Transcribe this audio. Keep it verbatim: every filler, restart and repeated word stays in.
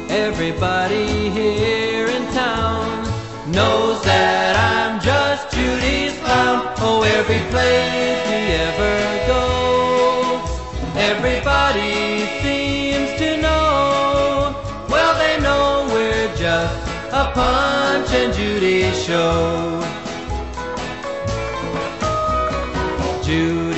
Everybody here in town knows that I'm just Judy's clown. Oh, every place we ever go, everybody seems to know. Well, they know we're just a Punch and Judy show. Judy